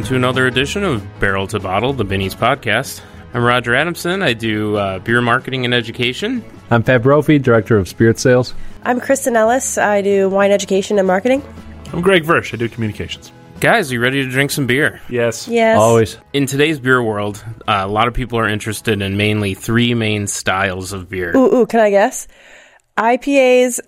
to another edition of Barrel to Bottle, the Binny's podcast. I'm Roger Adamson. I do beer marketing and education. I'm Pat Brophy, Director of Spirit Sales. I'm Kristen Ellis. I do wine education and marketing. I'm Greg Versch. I do communications. Guys, are you ready to drink some beer? Yes. Always. In today's beer world, a lot of people are interested in mainly three main styles of beer. Ooh, can I guess? IPAs,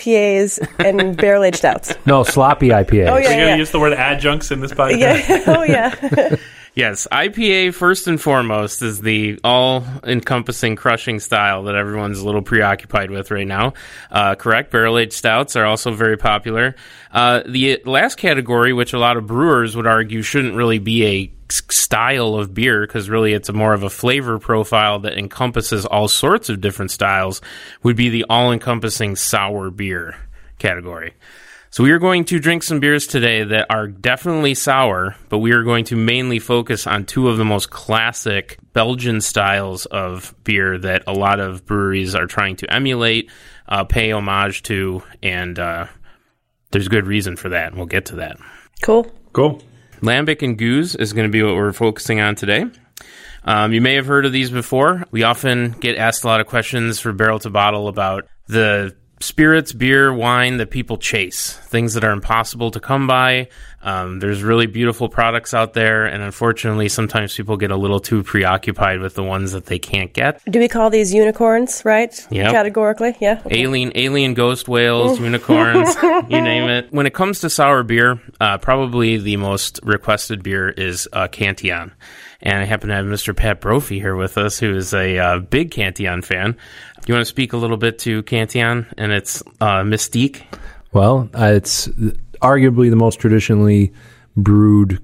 and barrel-aged stouts. No, sloppy IPAs. Oh, yeah. We're going to use the word adjuncts in this podcast. Yeah. Oh, yeah. Yes, IPA, first and foremost, is the all-encompassing crushing style that everyone's a little preoccupied with right now. Correct, barrel-aged stouts are also very popular. The last category, which a lot of brewers would argue shouldn't really be a style of beer, because really it's more of a flavor profile that encompasses all sorts of different styles, would be the all-encompassing sour beer category. So we are going to drink some beers today that are definitely sour, but we are going to mainly focus on two of the most classic Belgian styles of beer that a lot of breweries are trying to emulate, pay homage to, and there's good reason for that, and we'll get to that. Cool. Lambic and Gueuze is going to be what we're focusing on today. You may have heard of these before. We often get asked a lot of questions for Barrel to Bottle about the spirits, beer, wine that people chase, things that are impossible to come by. There's really beautiful products out there, and unfortunately, sometimes people get a little too preoccupied with the ones that they can't get. Do we call these unicorns, right? Yep. Categorically, yeah. Okay. Alien ghost whales, unicorns, you name it. When it comes to sour beer, probably the most requested beer is Cantillon. And I happen to have Mr. Pat Brophy here with us, who is a big Cantillon fan. Do you want to speak a little bit to Cantillon and its mystique? Well, it's arguably the most traditionally brewed,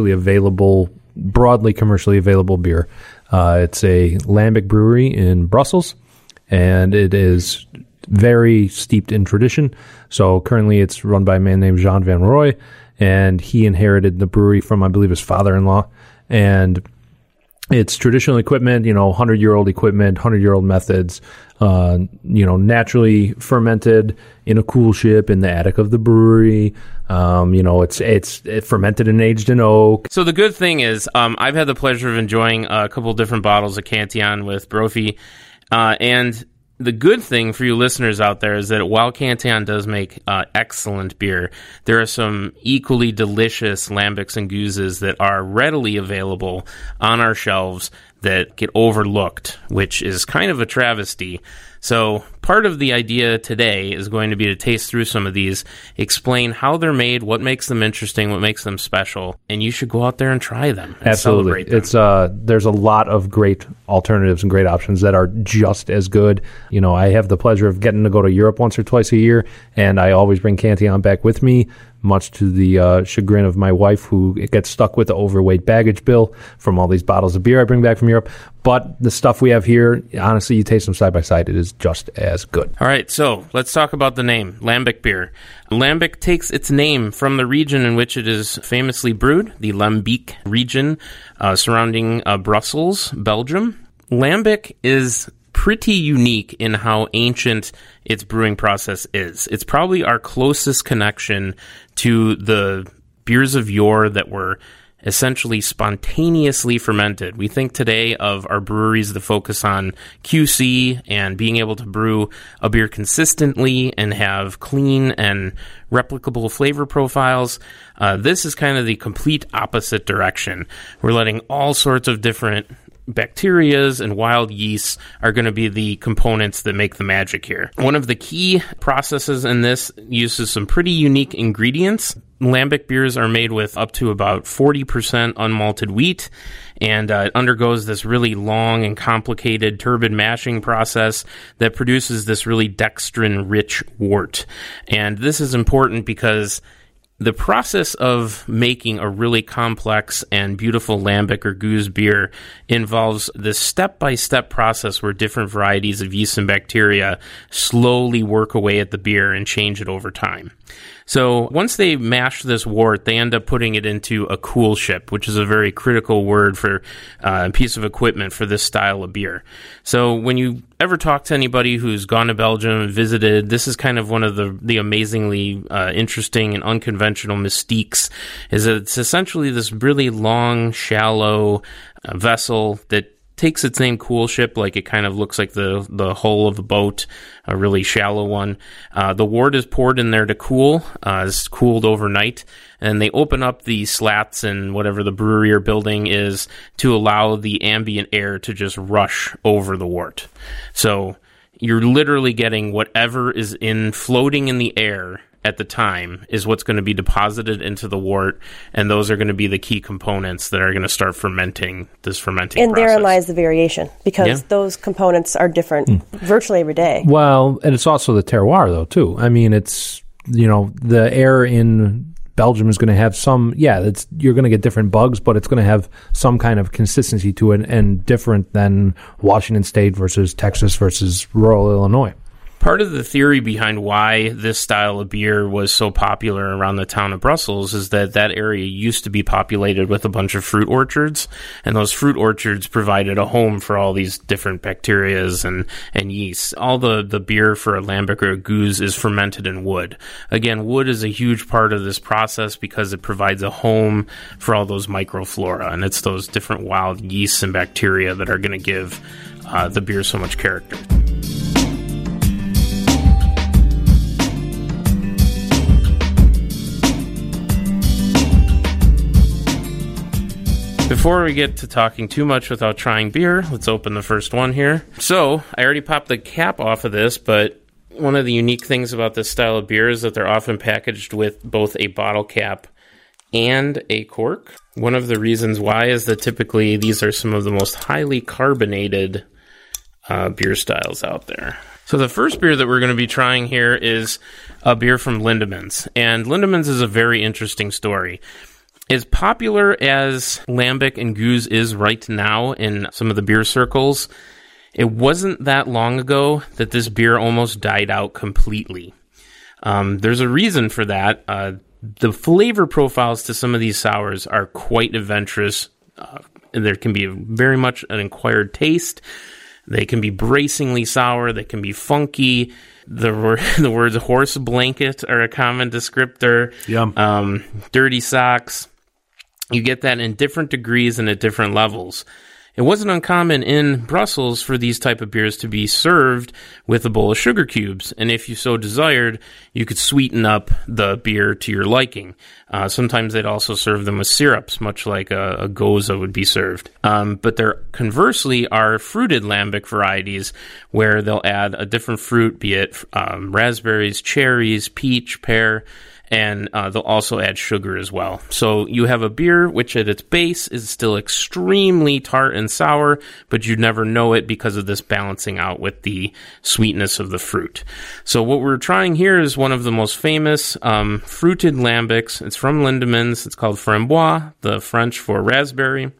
broadly commercially available beer. It's a lambic brewery in Brussels, and it is very steeped in tradition. So currently it's run by a man named Jean Van Roy, and he inherited the brewery from, I believe, his father-in-law. And it's traditional equipment, 100-year-old equipment, 100-year-old methods, naturally fermented in a cool ship in the attic of the brewery. It's fermented and aged in oak. So the good thing is, I've had the pleasure of enjoying a couple different bottles of Cantillon with Brophy, and the good thing for you listeners out there is that while Cantillon does make excellent beer, there are some equally delicious lambics and gueuzes that are readily available on our shelves that get overlooked, which is kind of a travesty. So part of the idea today is going to be to taste through some of these, explain how they're made, what makes them interesting, what makes them special, and you should go out there and try them and Absolutely. Celebrate them. It's there's a lot of great alternatives and great options that are just as good. I have the pleasure of getting to go to Europe once or twice a year, and I always bring Cantillon back with me, much to the chagrin of my wife, who gets stuck with the overweight baggage bill from all these bottles of beer I bring back from Europe. But the stuff we have here, honestly, you taste them side by side, it is just as good. All right, so let's talk about the name, Lambic beer. Lambic takes its name from the region in which it is famously brewed, the Lambic region surrounding Brussels, Belgium. Lambic is pretty unique in how ancient its brewing process is. It's probably our closest connection to the beers of yore that were essentially spontaneously fermented. We think today of our breweries that focus on QC and being able to brew a beer consistently and have clean and replicable flavor profiles. This is kind of the complete opposite direction. We're letting all sorts of different bacterias and wild yeasts are going to be the components that make the magic here. One of the key processes in this uses some pretty unique ingredients. Lambic beers are made with up to about 40% unmalted wheat, and it undergoes this really long and complicated turbid mashing process that produces this really dextrin-rich wort. And this is important because the process of making a really complex and beautiful lambic or gueuze beer involves this step-by-step process where different varieties of yeast and bacteria slowly work away at the beer and change it over time. So once they mash this wort, they end up putting it into a coolship, which is a very critical word for a piece of equipment for this style of beer. So when you ever talk to anybody who's gone to Belgium and visited, this is kind of one of the amazingly interesting and unconventional mystiques, is that it's essentially this really long, shallow vessel that takes its name coolship, like it kind of looks like the hull of a boat, a really shallow one. The wort is poured in there to cool. It's cooled overnight. And they open up the slats in whatever the brewery or building is to allow the ambient air to just rush over the wort. So you're literally getting whatever is floating in the air at the time is what's going to be deposited into the wort, and those are going to be the key components that are going to start fermenting this fermenting and process. Therein lies the variation, because those components are different virtually every day. Well, and it's also the terroir, though, too. I mean, it's, the air in Belgium is going to have some, you're going to get different bugs, but it's going to have some kind of consistency to it and different than Washington State versus Texas versus rural Illinois. Part of the theory behind why this style of beer was so popular around the town of Brussels is that area used to be populated with a bunch of fruit orchards, and those fruit orchards provided a home for all these different bacterias and yeasts. All the beer for a lambic or a gueuze is fermented in wood. Again, wood is a huge part of this process because it provides a home for all those microflora, and it's those different wild yeasts and bacteria that are going to give the beer so much character. Before we get to talking too much without trying beer, let's open the first one here. So, I already popped the cap off of this, but one of the unique things about this style of beer is that they're often packaged with both a bottle cap and a cork. One of the reasons why is that typically these are some of the most highly carbonated beer styles out there. So the first beer that we're going to be trying here is a beer from Lindemans. And Lindemans is a very interesting story. As popular as lambic and gueuze is right now in some of the beer circles, it wasn't that long ago that this beer almost died out completely. There's a reason for that. The flavor profiles to some of these sours are quite adventurous. There can be very much an acquired taste. They can be bracingly sour. They can be funky. The words horse blanket are a common descriptor. Yum. Dirty socks. You get that in different degrees and at different levels. It wasn't uncommon in Brussels for these type of beers to be served with a bowl of sugar cubes, and if you so desired, you could sweeten up the beer to your liking. Sometimes they'd also serve them with syrups, much like a gose would be served. But there, conversely, are fruited lambic varieties where they'll add a different fruit, be it raspberries, cherries, peach, pear, and they'll also add sugar as well. So you have a beer which at its base is still extremely tart and sour, but you never know it because of this balancing out with the sweetness of the fruit. So what we're trying here is one of the most famous fruited lambics. It's from Lindemans. It's called Framboise, the French for raspberry. You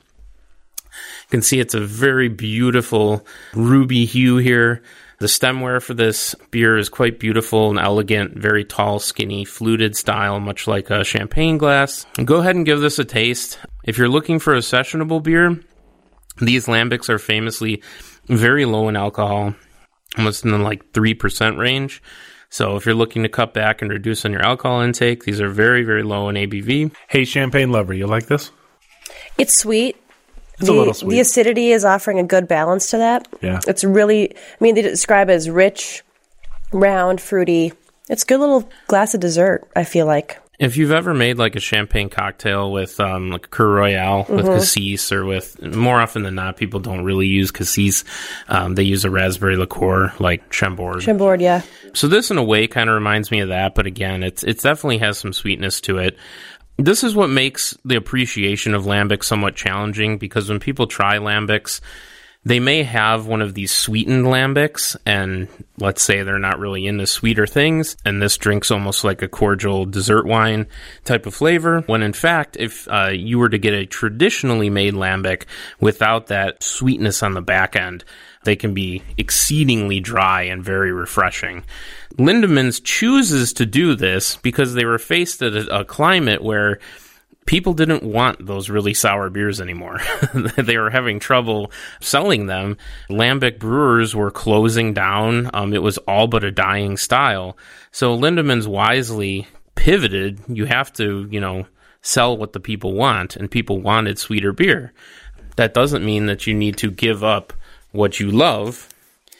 can see it's a very beautiful ruby hue here. The stemware for this beer is quite beautiful and elegant, very tall, skinny, fluted style, much like a champagne glass. And go ahead and give this a taste. If you're looking for a sessionable beer, these lambics are famously very low in alcohol, almost in the 3% range. So if you're looking to cut back and reduce on your alcohol intake, these are very, very low in ABV. Hey, champagne lover, you like this? It's sweet. It's a little sweet. The acidity is offering a good balance to that. Yeah. It's really, they describe it as rich, round, fruity. It's a good little glass of dessert, I feel like. If you've ever made a champagne cocktail with like a Cru Royale with cassis, or with, more often than not, people don't really use cassis. They use a raspberry liqueur like Chambord. Chambord, yeah. So this in a way kind of reminds me of that, but again, it definitely has some sweetness to it. This is what makes the appreciation of lambic somewhat challenging, because when people try lambics, they may have one of these sweetened lambics, and let's say they're not really into sweeter things, and this drink's almost like a cordial dessert wine type of flavor, when in fact, if you were to get a traditionally made lambic without that sweetness on the back end, They can be exceedingly dry and very refreshing. Lindemans chooses to do this because they were faced at a climate where people didn't want those really sour beers anymore. They were having trouble selling them. Lambic brewers were closing down. It was all but a dying style. So Lindemans wisely pivoted. You have to, sell what the people want, and people wanted sweeter beer. That doesn't mean that you need to give up what you love.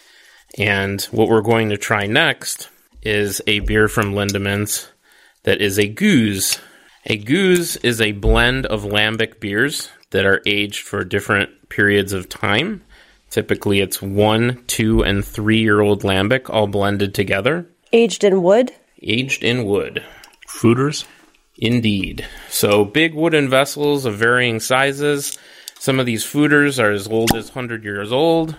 And what we're going to try next is a beer from Lindemans that is a Gueuze. A Gueuze is a blend of lambic beers that are aged for different periods of time. Typically, it's 1, 2, and 3-year-old lambic all blended together. Aged in wood? Aged in wood. Fooders? Indeed. So big wooden vessels of varying sizes. Some of these fooders are as old as 100 years old.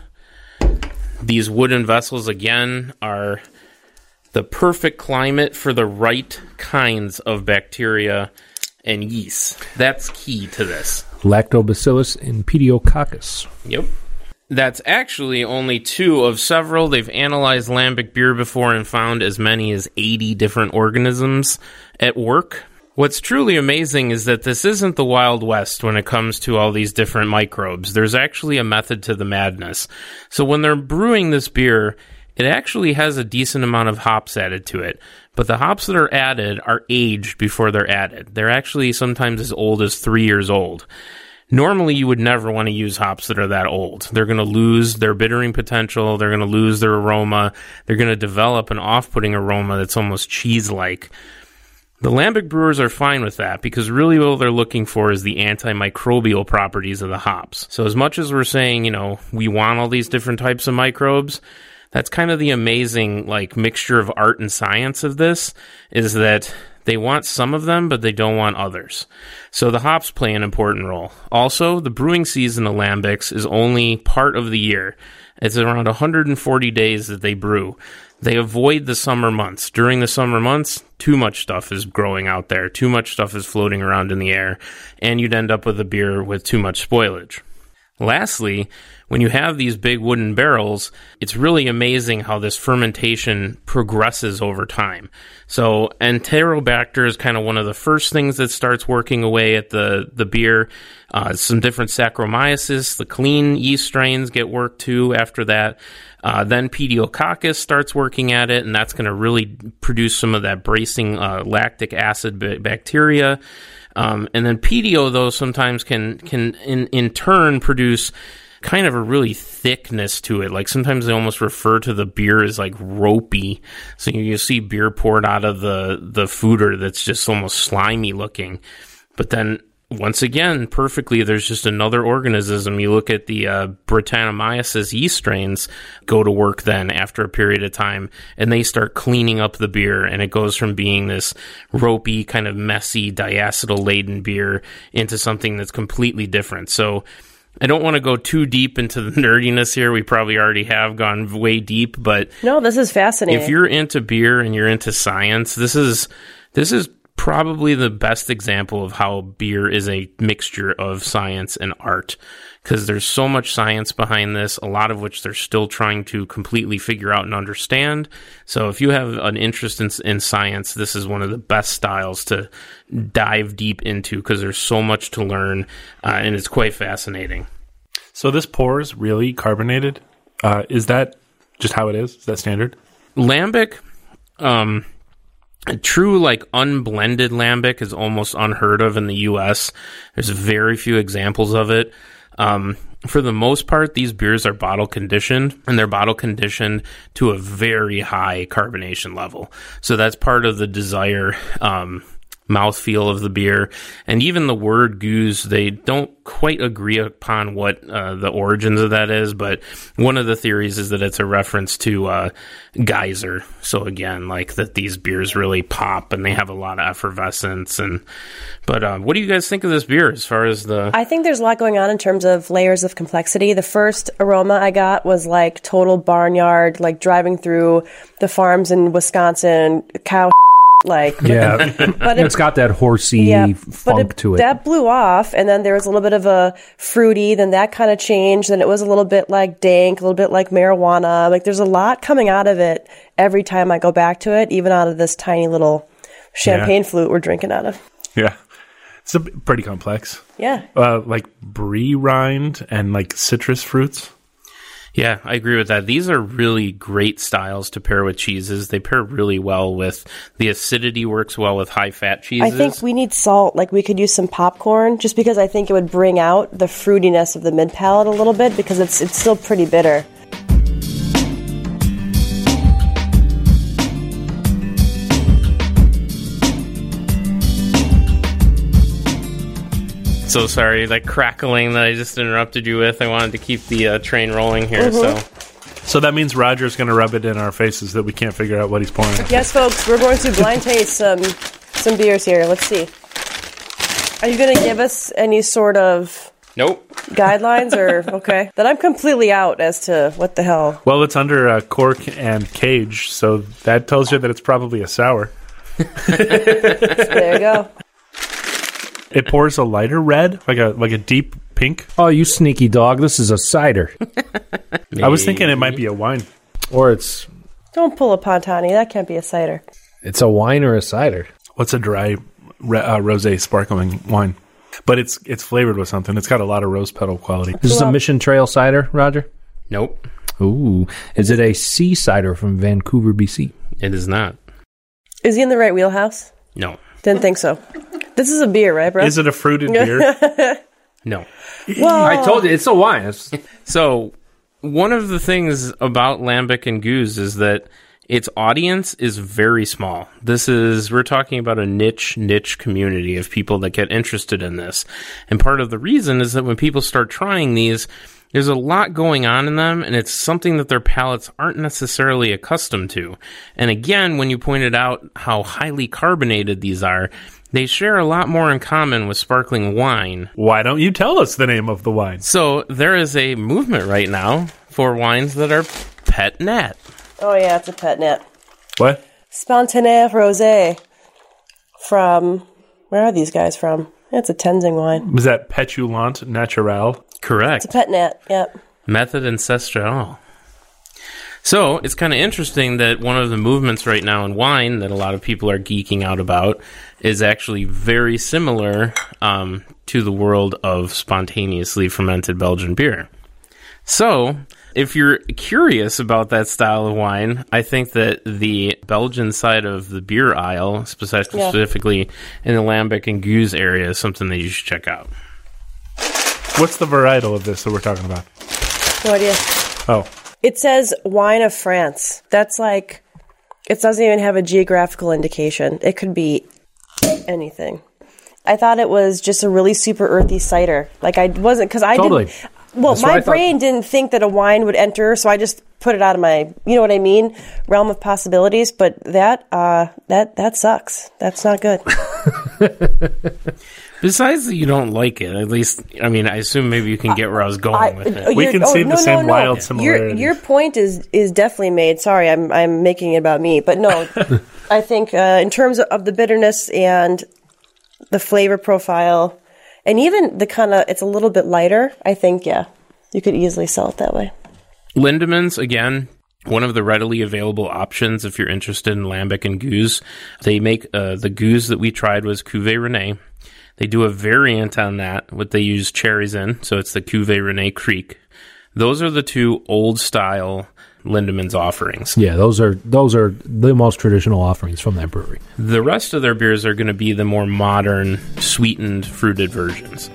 These wooden vessels, again, are the perfect climate for the right kinds of bacteria and yeast. That's key to this. Lactobacillus and Pediococcus. Yep. That's actually only 2 of several. They've analyzed lambic beer before and found as many as 80 different organisms at work. What's truly amazing is that this isn't the Wild West when it comes to all these different microbes. There's actually a method to the madness. So when they're brewing this beer, it actually has a decent amount of hops added to it. But the hops that are added are aged before they're added. They're actually sometimes as old as 3 years old. Normally, you would never want to use hops that are that old. They're going to lose their bittering potential. They're going to lose their aroma. They're going to develop an off-putting aroma that's almost cheese-like. The lambic brewers are fine with that because really all they're looking for is the antimicrobial properties of the hops. So as much as we're saying, we want all these different types of microbes, that's kind of the amazing mixture of art and science of this, is that they want some of them, but they don't want others. So the hops play an important role. Also, the brewing season of lambics is only part of the year. It's around 140 days that they brew. They avoid the summer months. During the summer months, too much stuff is growing out there. Too much stuff is floating around in the air, and you'd end up with a beer with too much spoilage. Lastly, when you have these big wooden barrels, it's really amazing how this fermentation progresses over time. So Enterobacter is kind of one of the first things that starts working away at the beer. Some different Saccharomyces, the clean yeast strains get worked too after that. Then Pediococcus starts working at it, and that's going to really produce some of that bracing lactic acid bacteria. And then Pedio, though, sometimes can in turn produce kind of a really thickness to it. Like sometimes they almost refer to the beer as like ropey. So you see beer poured out of the fooder that's just almost slimy looking. But then once again, perfectly, there's just another organism. You look at the Brettanomyces yeast strains go to work then after a period of time, and they start cleaning up the beer, and it goes from being this ropey, kind of messy, diacetyl-laden beer into something that's completely different. So I don't want to go too deep into the nerdiness here. We probably already have gone way deep, but no, this is fascinating. If you're into beer and you're into science, this is probably the best example of how beer is a mixture of science and art, because there's so much science behind this, a lot of which they're still trying to completely figure out and understand. So if you have an interest in science, this is one of the best styles to dive deep into, because there's so much to learn, and it's quite fascinating. So this pour is really carbonated? Is that just how it is? Is that standard? Lambic, a true, unblended lambic is almost unheard of in the U.S. There's very few examples of it. For the most part, these beers are bottle conditioned, and they're bottle conditioned to a very high carbonation level. So that's part of the desire, mouthfeel of the beer. And even the word Gueuze, they don't quite agree upon what the origins of that is, but one of the theories is that it's a reference to geyser. So again, that these beers really pop and they have a lot of effervescence. But what do you guys think of this beer as far as the... I think there's a lot going on in terms of layers of complexity. The first aroma I got was total barnyard, driving through the farms in Wisconsin, cow like, Yeah, but it's got that horsey yeah, funk to it. That blew off, and then there was a little bit of a fruity. Then that kind of changed. Then it was a little bit like dank, a little bit like marijuana. Like there's a lot coming out of it every time I go back to it, even out of this tiny little champagne flute we're drinking out of. Yeah. It's pretty complex. Yeah. Like brie rind and like citrus fruits. Yeah, I agree with that. These are really great styles to pair with cheeses. They pair really well with the acidity, works well with high-fat cheeses. I think we need salt. Like we could use some popcorn, just because I think it would bring out the fruitiness of the mid palate a little bit, because it's still pretty bitter. So sorry, that crackling that I just interrupted you with. I wanted to keep the train rolling here. So that means Roger's going to rub it in our faces that we can't figure out what he's pouring. Yes, folks, we're going to blind taste some beers here. Let's see. Are you going to give us any sort of Nope. guidelines, or okay? Then I'm completely out as to what the hell. Well, it's under cork and cage, so that tells you that it's probably a sour. There you go. It pours a lighter red, like a deep pink. Oh, you sneaky dog! This is a cider, I was thinking it might be a wine. or it's Don't pull a Pontani. That can't be a cider. a wine or a cider. What's a dry rosé sparkling wine? But it's flavored with something. It's got a lot of rose petal quality. Is this a Mission Trail cider, Roger? Nope. Ooh, is it a sea cider from Vancouver, BC? It is not. Is he in the right wheelhouse? No. Didn't think so. This is a beer, right, bro? Is it a fruited beer? No. Well, I told you, it's a wine. So, one of the things about Lambic and Goose is that its audience is very small. We're talking about a niche community of people that get interested in this. And part of the reason is that when people start trying these, there's a lot going on in them, and it's something that their palates aren't necessarily accustomed to. And again, when you pointed out how highly carbonated these are, they share a lot more in common with sparkling wine. Why don't you tell us the name of the wine? So there is a movement right now for wines that are pet nat. oh yeah, it's a pet net. What? Spontané Rosé from, where are these guys from? It's a Tenzing wine. Was that Petulant Naturel? Correct. It's a pet net, yep. Method Ancestral. So it's kind of interesting that one of the movements right now in wine that a lot of people are geeking out about is actually very similar to the world of spontaneously fermented Belgian beer. So if you're curious about that style of wine, I think that the Belgian side of the beer aisle, specifically in the Lambic and Goose area, is something that you should check out. What's the varietal of this that we're talking about? No idea. Oh. It says wine of France. That's like, it doesn't even have a geographical indication. It could be anything. I thought it was just a really super earthy cider. Like I wasn't, because I Totally. didn't. Well, That's what my I thought. brain didn't think that a wine would enter, so I just put it out of my, you know what I mean, realm of possibilities. But that sucks. That's not good. Besides that you don't like it, at least, I mean, I assume maybe you can get where I was going with it. We can see the same wild similarities. Your point is definitely made. Sorry, I'm making it about me, but no, I think in terms of the bitterness and the flavor profile, and even the kind of, it's a little bit lighter. I think you could easily sell it that way. Lindemans, again, one of the readily available options if you're interested in Lambic and Goose. They make the Goose that we tried was Cuvée Rene. They do a variant on that, what they use cherries in, so it's the Cuvée Rene Creek. Those are the two old-style Lindemans offerings. Yeah, those are the most traditional offerings from that brewery. The rest of their beers are going to be the more modern, sweetened, fruited versions.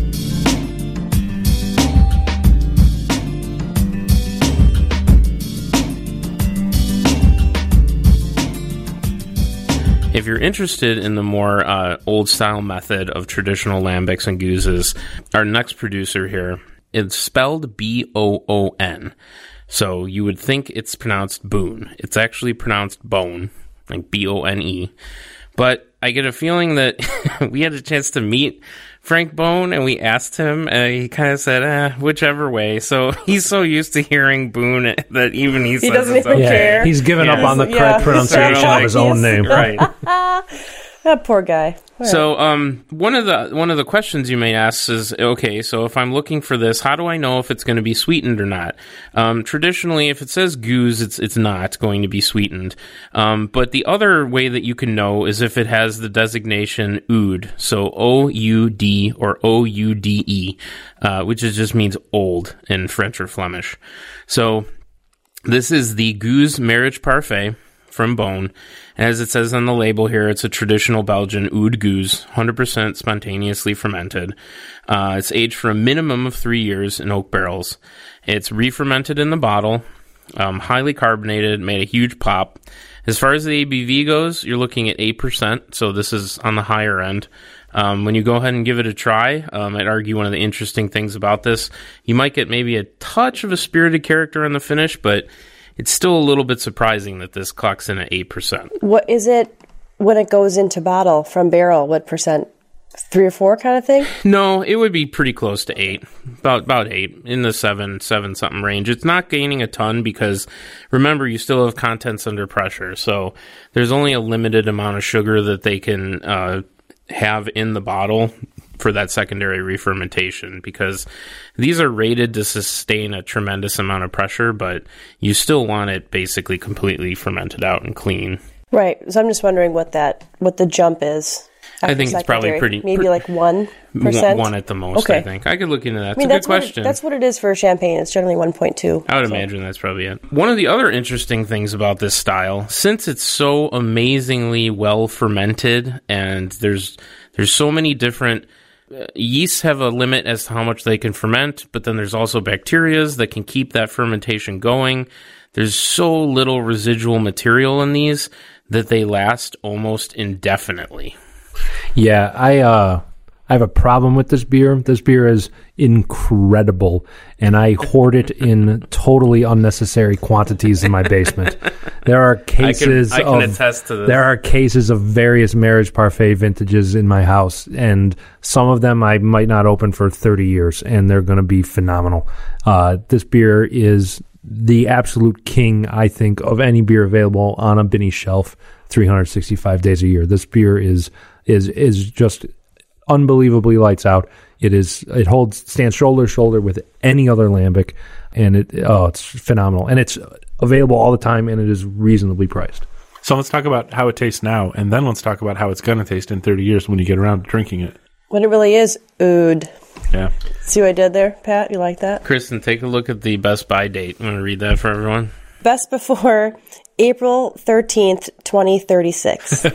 If you're interested in the more old-style method of traditional lambics and gooses, our next producer here, it's spelled B-O-O-N. So you would think it's pronounced Boone. It's actually pronounced Bone, like B-O-N-E. But I get a feeling that we had a chance to meet Frank Bone, and we asked him, he kind of said, whichever way. So he's so used to hearing Boone that even he says doesn't it's even okay. care. He's given up on the Yeah. correct pronunciation of his own name. Right. That poor guy. All So, one of the questions you may ask is, okay, so if I'm looking for this, how do I know if it's going to be sweetened or not? Traditionally, if it says goose, it's not going to be sweetened. But the other way that you can know is if it has the designation oud, so O-U-D or O-U-D-E, which just means old in French or Flemish. So, this is the Gueuze Marriage Parfait from Bone. And as it says on the label here, it's a traditional Belgian oud Gueuze, 100% spontaneously fermented. It's aged for a minimum of 3 years in oak barrels. It's re-fermented in the bottle, highly carbonated, made a huge pop. As far as the ABV goes, you're looking at 8%, so this is on the higher end. When you go ahead and give it a try, I'd argue one of the interesting things about this, you might get maybe a touch of a spirited character on the finish, but it's still a little bit surprising that this clocks in at 8%. What is it when it goes into bottle from barrel? What percent? 3 or 4 kind of thing? No, it would be pretty close to 8. About 8, in the 7 something range. It's not gaining a ton because, remember, you still have contents under pressure. So there's only a limited amount of sugar that they can have in the bottle for that secondary re-fermentation, because these are rated to sustain a tremendous amount of pressure, but you still want it basically completely fermented out and clean. Right. So I'm just wondering what the jump is. I think it's probably secondary. Maybe like 1%? One at the most, okay. I think. I could look into that. It's a good question. That's what it is for champagne. It's generally 1.2. I would imagine that's probably it. One of the other interesting things about this style, since it's so amazingly well fermented and there's so many different yeasts have a limit as to how much they can ferment, but then there's also bacterias that can keep that fermentation going. There's so little residual material in these that they last almost indefinitely. Yeah, I have a problem with this beer. This beer is incredible, and I hoard it in totally unnecessary quantities in my basement. There are cases I can attest to this. There are cases of various Marriage Parfait vintages in my house, and some of them I might not open for 30 years, and they're going to be phenomenal. This beer is the absolute king, I think, of any beer available on a Binny shelf 365 days a year. This beer is just unbelievably lights out. It stands shoulder to shoulder with any other lambic, and it's phenomenal. And it's available all the time, and it is reasonably priced. So let's talk about how it tastes now, and then let's talk about how it's going to taste in 30 years when you get around to drinking it. When it really is oud. Yeah. See what I did there, Pat? You like that? Kristen, take a look at the Best Buy date. I'm going to read that for everyone. Best before April 13th, 2036.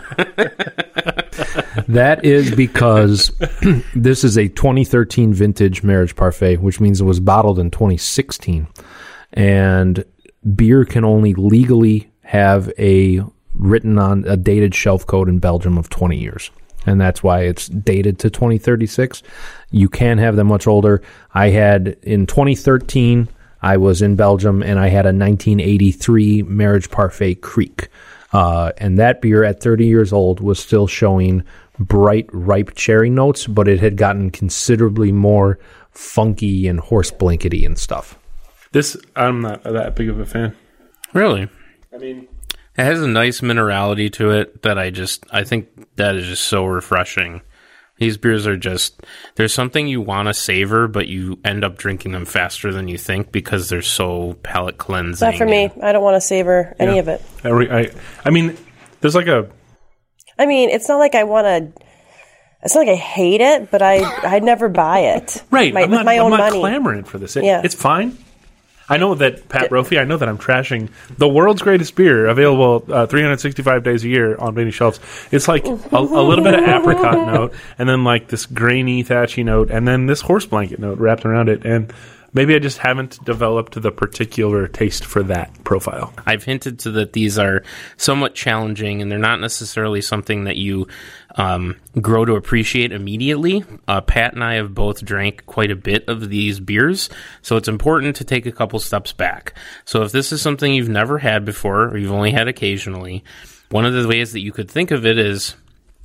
That is because this is a 2013 vintage Marriage Parfait, which means it was bottled in 2016. And beer can only legally have a dated shelf code in Belgium of 20 years. And that's why it's dated to 2036. You can have them much older. I had, in 2013, I was in Belgium, and I had a 1983 Marriage Parfait Creek. And that beer at 30 years old was still showing bright, ripe cherry notes, but it had gotten considerably more funky and horse blankety and stuff. This, I'm not that big of a fan. Really? I mean, it has a nice minerality to it that I think that is just so refreshing. These beers are there's something you want to savor, but you end up drinking them faster than you think because they're so palate cleansing. Not for me. I don't want to savor any of it. I mean, there's like it's not like I want to. It's not like I hate it, but I'd never buy it. Right. With my own money. I'm not clamoring for this. Yeah. It's fine. I know that, Pat Brophy, I know that I'm trashing the world's greatest beer, available 365 days a year on many shelves. It's like a little bit of apricot note, and then like this grainy, thatchy note, and then this horse blanket note wrapped around it. And maybe I just haven't developed the particular taste for that profile. I've hinted to that these are somewhat challenging, and they're not necessarily something that you grow to appreciate immediately. Pat and I have both drank quite a bit of these beers, so it's important to take a couple steps back. So if this is something you've never had before, or you've only had occasionally, one of the ways that you could think of it is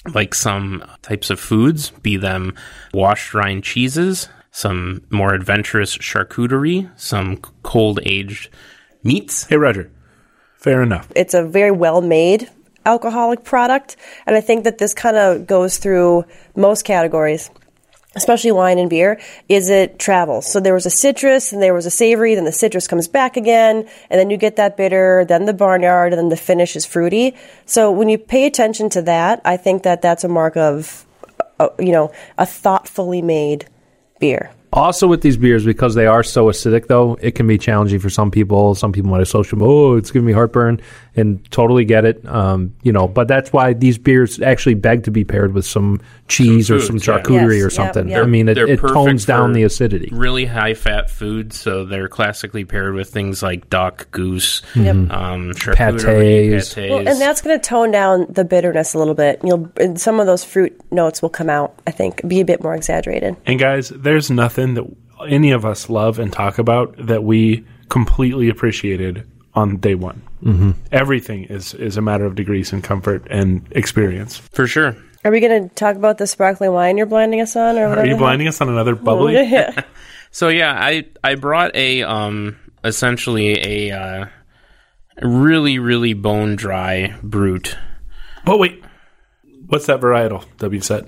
like some types of foods, be them washed rind cheeses, some more adventurous charcuterie, some cold-aged meats. Hey, Roger. Fair enough. It's a very well-made alcoholic product, and I think that this kind of goes through most categories, especially wine and beer, is it travels. So there was a citrus, and there was a savory, then the citrus comes back again, and then you get that bitter, then the barnyard, and then the finish is fruity. So when you pay attention to that, I think that that's a mark of, a thoughtfully made beer. Also with these beers, because they are so acidic, though, it can be challenging for some people. Some people might associate, it's giving me heartburn, and totally get it. But that's why these beers actually beg to be paired with some cheese or some charcuterie or something. Yep. I mean, it They're tones perfect down for the acidity. Really high-fat foods, so they're classically paired with things like duck, goose, charcuterie, Pâtés. pâtés. Well, and that's going to tone down the bitterness a little bit. And some of those fruit notes will come out, I think, be a bit more exaggerated. And guys, there's nothing that any of us love and talk about that we completely appreciated on day one. Mm-hmm. Everything is a matter of degrees and comfort and experience. For sure. Are we going to talk about the sparkling wine you're blinding us on? Or Are you blinding us on another bubbly? Yeah. So yeah, I brought essentially a really, really bone dry brut. But wait, what's that varietal W said?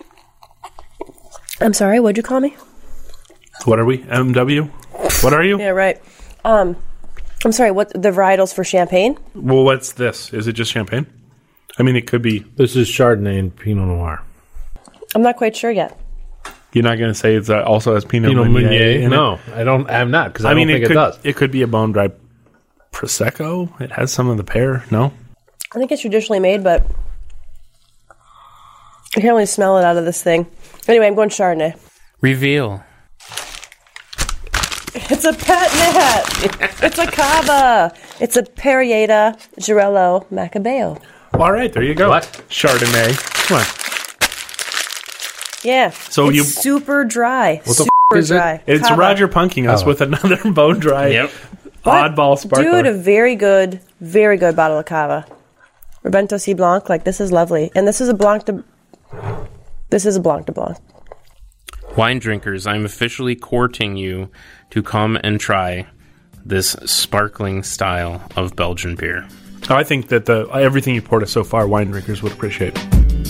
I'm sorry, what'd you call me? What are we? MW? What are you? Yeah, right. I'm sorry, what the varietals for champagne? Well, what's this? Is it just champagne? I mean, it could be. This is Chardonnay and Pinot Noir. I'm not quite sure yet. You're not going to say it also has Pinot Pinot Meunier Meunier? in No, it? I'm not, because I don't think it it does. It could be a bone dry Prosecco. It has some of the pear. No? I think it's traditionally made, but I can only smell it out of this thing. Anyway, I'm going Chardonnay. Reveal. It's a Petnat. It's a Cava. It's a Perrieta Girello Macabeo. All right, there you go. What? Chardonnay. Come on. Yeah. So it's you- super dry. What the super is it? dry. It's Cava. Roger punking us with another bone dry Yep. oddball sparkler. Dude, a very good bottle of Cava. Rebento C. Blanc, this is lovely. And this is a Blanc de Blanc. Wine drinkers, I'm officially courting you to come and try this sparkling style of Belgian beer. I think that everything you poured us so far, wine drinkers would appreciate.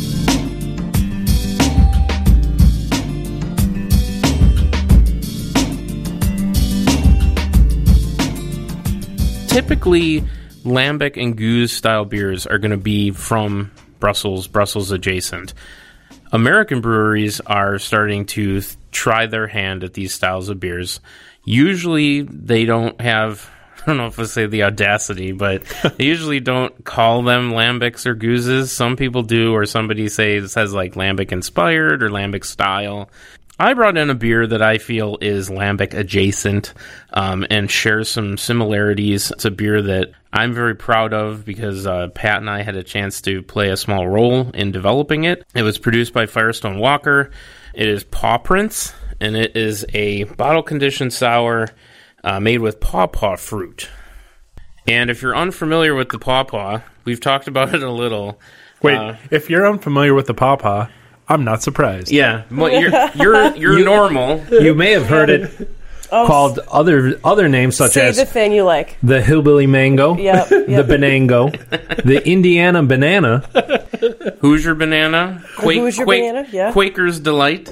Typically, Lambic and Gueuze style beers are going to be from Brussels adjacent. American breweries are starting to try their hand at these styles of beers. Usually, they don't have, I don't know if I say the audacity, but they usually don't call them Lambics or Gueuzes. Some people do, or somebody says Lambic inspired or Lambic style. I brought in a beer that I feel is Lambic adjacent and shares some similarities. It's a beer that I'm very proud of because Pat and I had a chance to play a small role in developing it. It was produced by Firestone Walker. It is Paw Prints, and it is a bottle-conditioned sour made with pawpaw fruit. And if you're unfamiliar with the pawpaw, we've talked about it a little. Wait, if you're unfamiliar with the pawpaw, I'm not surprised. Yeah, well, you're normal. You may have heard it called other names such Say as the thing you like. the Hillbilly Mango, Yep, the yep. Benango, the Indiana Banana, Hoosier Banana, Hoosier Banana, yeah. Quaker's Delight.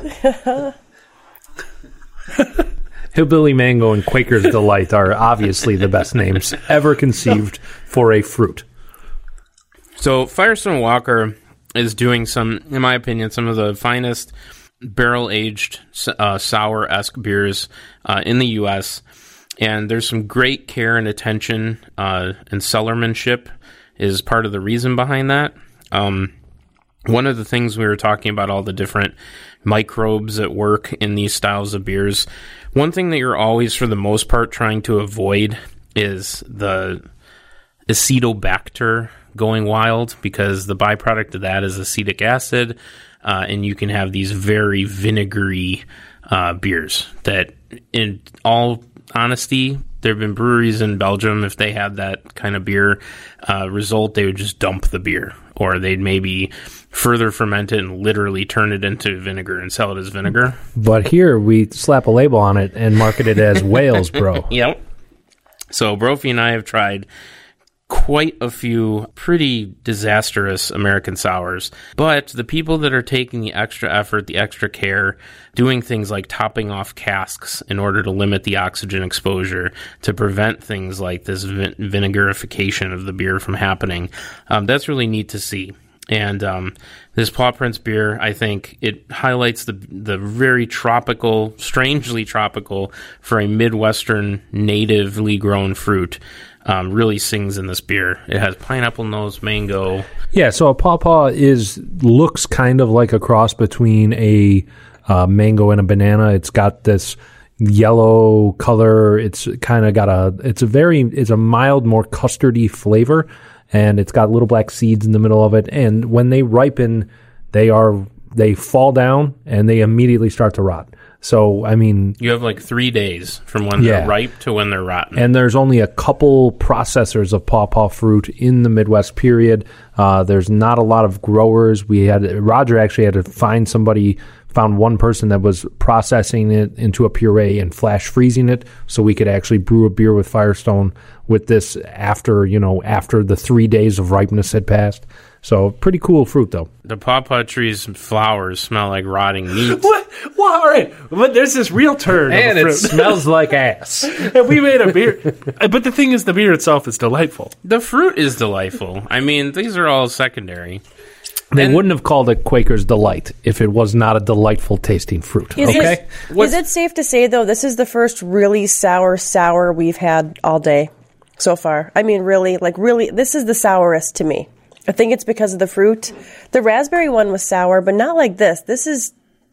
Hillbilly Mango, and Quaker's Delight are obviously the best names ever conceived for a fruit. So Firestone Walker is doing some, in my opinion, some of the finest barrel-aged sour-esque beers in the U.S., and there's some great care and attention and cellarmanship is part of the reason behind that. One of the things we were talking about, all the different microbes at work in these styles of beers, one thing that you're always, for the most part, trying to avoid is the Acetobacter going wild, because the byproduct of that is acetic acid, and you can have these very vinegary beers that, in all honesty, there have been breweries in Belgium, if they had that kind of beer result, they would just dump the beer or they'd maybe further ferment it and literally turn it into vinegar and sell it as vinegar. But here we slap a label on it and market it as Wales, bro. Yep. So Brophy and I have tried quite a few pretty disastrous American sours, but the people that are taking the extra effort, the extra care, doing things like topping off casks in order to limit the oxygen exposure to prevent things like this vinegarification of the beer from happening, that's really neat to see. And this Paw Prince beer, I think it highlights the very tropical, strangely tropical for a Midwestern natively grown fruit. Really sings in this beer. It has pineapple nose, mango. Yeah, so a pawpaw looks kind of like a cross between a mango and a banana. It's got this yellow color. It's kind of got it's a mild, more custardy flavor, and it's got little black seeds in the middle of it. And when they ripen, they fall down and they immediately start to rot. So, I mean... You have like 3 days from when they're ripe to when they're rotten. And there's only a couple processors of pawpaw fruit in the Midwest period. There's not a lot of growers. Roger actually had to found one person that was processing it into a puree and flash freezing it so we could actually brew a beer with Firestone with this after the 3 days of ripeness had passed. So, pretty cool fruit, though. The pawpaw tree's flowers smell like rotting meat. What? Well, all right. But there's this real turd. And it smells like ass. And we made a beer. But the thing is, the beer itself is delightful. The fruit is delightful. I mean, these are all secondary. They wouldn't have called it Quaker's Delight if it was not a delightful tasting fruit. Is Is it safe to say, though, this is the first really sour we've had all day so far? I mean, really, this is the sourest to me. I think it's because of the fruit. The raspberry one was sour, but not like this. This is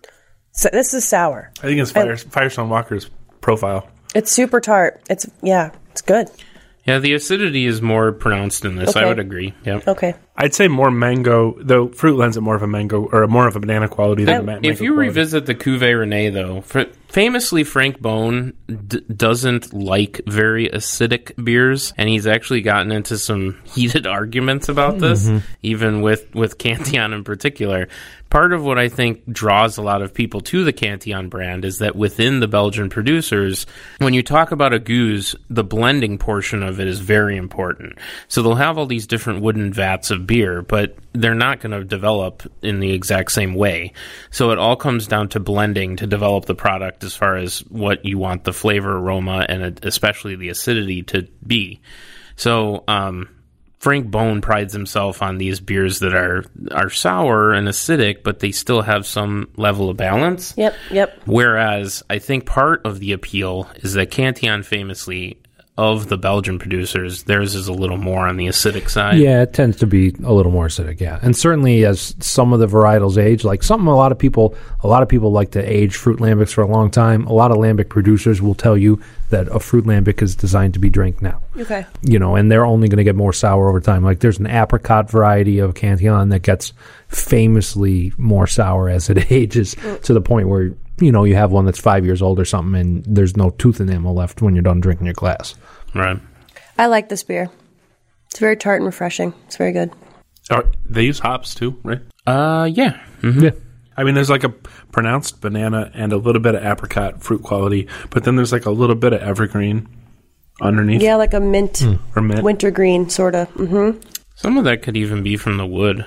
sour. I think it's Firestone Walker's profile. It's super tart. It's good. Yeah, the acidity is more pronounced in this. Okay. I would agree. Yep. Okay. I'd say more mango. The fruit lends it more of a mango or more of a banana quality than mango. If you quality. revisit the Cuvée Rene, though, famously Frank Bone doesn't like very acidic beers, and he's actually gotten into some heated arguments about this, even with Cantillon in particular. Part of what I think draws a lot of people to the Cantillon brand is that within the Belgian producers, when you talk about a goose, the blending portion of it is very important. So they'll have all these different wooden vats of beer, but they're not going to develop in the exact same way. So it all comes down to blending to develop the product as far as what you want the flavor, aroma, and especially the acidity to be. So, Frank Bone prides himself on these beers that are sour and acidic, but they still have some level of balance. Yep. Whereas I think part of the appeal is that Cantillon famously, of the Belgian producers, theirs is a little more on the acidic side. Yeah, it tends to be a little more acidic, yeah. And certainly as some of the varietals age, like something a lot of people like to age fruit lambics for a long time. A lot of lambic producers will tell you that a fruit lambic is designed to be drank now. Okay. And they're only going to get more sour over time. Like there's an apricot variety of Cantillon that gets famously more sour as it ages to the point where you have one that's 5 years old or something and there's no tooth enamel left when you're done drinking your glass. Right. I like this beer. It's very tart and refreshing. It's very good. They use hops too, right? Yeah. Mm-hmm. Yeah. I mean, there's like a pronounced banana and a little bit of apricot fruit quality, but then there's like a little bit of evergreen underneath. Yeah, like a mint, or mint. wintergreen, sort of. Mm-hmm. Some of that could even be from the wood.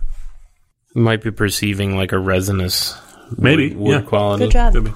You might be perceiving like a resinous wood quality. Good job. Maybe.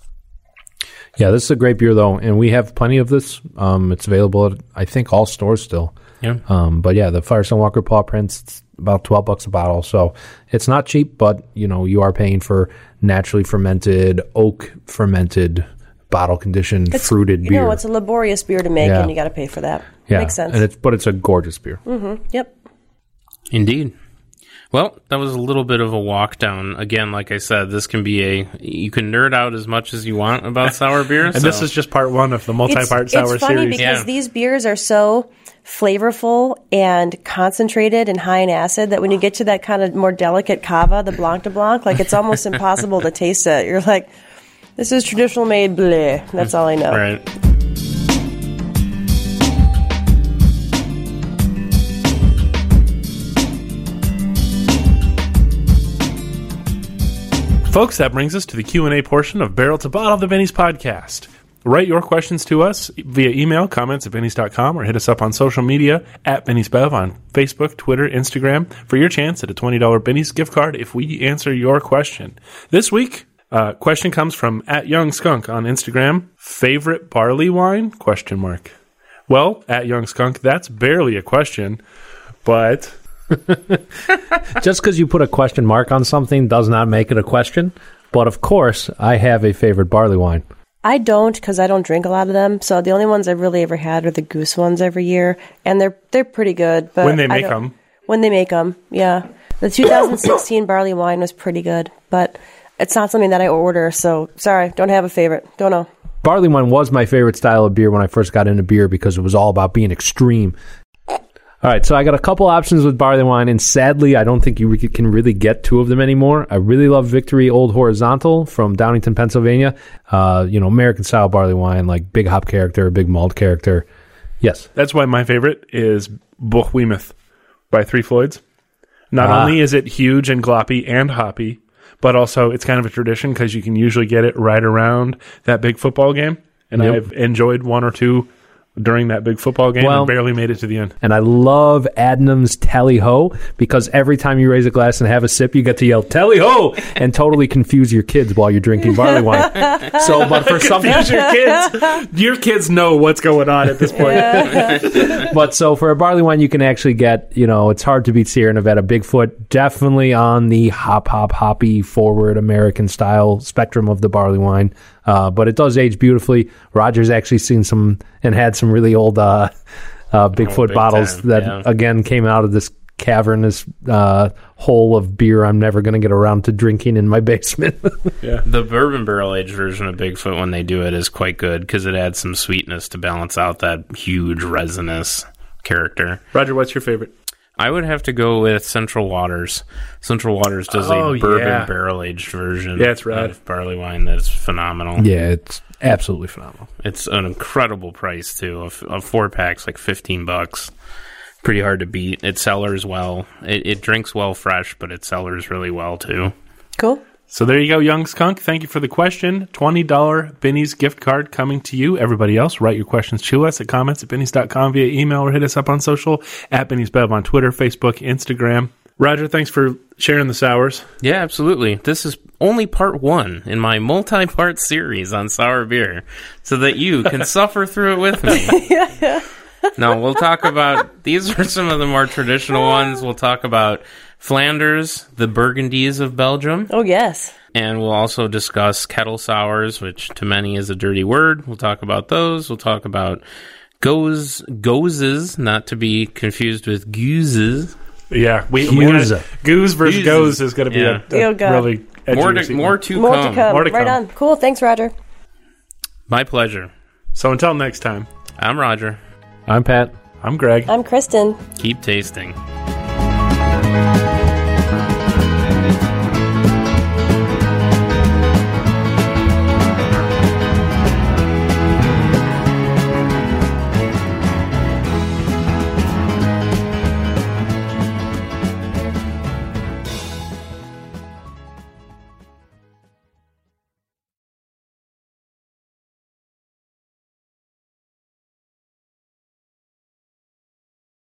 Yeah, this is a great beer, though, and we have plenty of this. It's available at, I think, all stores still. Yeah. But yeah, the Firestone Walker Paw Prince, it's about $12 a bottle, so it's not cheap, but, you are paying for naturally fermented, oak fermented, bottle conditioned, fruited beer. It's a laborious beer to make, and you got to pay for that. Yeah. Makes sense. And it's a gorgeous beer. Mm-hmm. Yep. Indeed. Well, that was a little bit of a walk down. Again, like I said, this can be you can nerd out as much as you want about sour beer. And this is just part one of the multi-part sour It's funny series. because these beers are so flavorful and concentrated and high in acid that when you get to that kind of more delicate cava, the Blanc de Blanc, like it's almost impossible to taste it. You're like, this is traditional made bleh. That's all I know. Right. Folks, that brings us to the Q&A portion of Barrel to Bottle, the Benny's podcast. Write your questions to us via email, comments@bennys.com, or hit us up on social media at Benny's Bev on Facebook, Twitter, Instagram for your chance at a $20 Benny's gift card if we answer your question. This week, question comes from @YoungSkunk on Instagram. Favorite barley wine? ? Well, @YoungSkunk, that's barely a question, but... Just because you put a question mark on something does not make it a question. But of course, I have a favorite barley wine. I don't, because I don't drink a lot of them. So the only ones I've really ever had are the Goose ones every year, and they're pretty good. But when they make them. When they make them, yeah. The 2016 barley wine was pretty good, but it's not something that I order. So sorry, don't have a favorite. Don't know. Barley wine was my favorite style of beer when I first got into beer because it was all about being extreme. All right, so I got a couple options with barley wine, and sadly, I don't think you can really get two of them anymore. I really love Victory Old Horizontal from Downingtown, Pennsylvania. American-style barley wine, like big hop character, big malt character. Yes. That's why my favorite is Bohwemuth by Three Floyds. Not only is it huge and gloppy and hoppy, but also it's kind of a tradition because you can usually get it right around that big football game. And I've enjoyed one or two during that big football game and barely made it to the end. And I love Adnam's Tally Ho because every time you raise a glass and have a sip, you get to yell Tally Ho and totally confuse your kids while you're drinking barley wine. So, but for some your kids know what's going on at this point. But so for a barley wine, you can actually get, it's hard to beat Sierra Nevada Bigfoot. Definitely on the hoppy forward American style spectrum of the barley wine. But it does age beautifully. Roger's actually seen some and had some really old Bigfoot bottles that, again, came out of this cavernous hole of beer I'm never going to get around to drinking in my basement. The bourbon barrel-aged version of Bigfoot, when they do it, is quite good because it adds some sweetness to balance out that huge resinous character. Roger, what's your favorite? I would have to go with Central Waters. Central Waters does a bourbon barrel-aged version of barley wine that's phenomenal. Yeah, it's absolutely phenomenal. It's an incredible price, too. A 4-pack's like $15. Pretty hard to beat. It cellars well. It drinks well fresh, but it cellars really well, too. Cool. So there you go, Young Skunk. Thank you for the question. $20 Benny's gift card coming to you. Everybody else, write your questions to us at comments@bennys.com via email or hit us up on social at Benny's Bev on Twitter, Facebook, Instagram. Roger, thanks for sharing the sours. Yeah, absolutely. This is only part 1 in my multi-part series on sour beer so that you can suffer through it with me. No, we'll talk about, these are some of the more traditional ones. We'll talk about Flanders, the Burgundies of Belgium. Oh, yes. And we'll also discuss kettle sours, which to many is a dirty word. We'll talk about those. We'll talk about gozes, not to be confused with gooses. Yeah, goose versus goes is going to be a really edgy more to come. Right on. Cool. Thanks, Roger. My pleasure. So until next time, I'm Roger. I'm Pat. I'm Greg. I'm Kristen. Keep tasting.